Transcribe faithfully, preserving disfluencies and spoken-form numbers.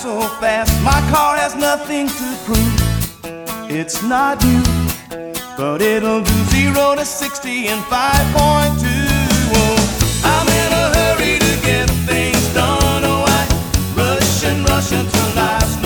So fast, my car has nothing to prove. It's not new, but it'll do zero to sixty in five point two. Oh, I'm in a hurry to get things done. Oh, I rush and rush until life's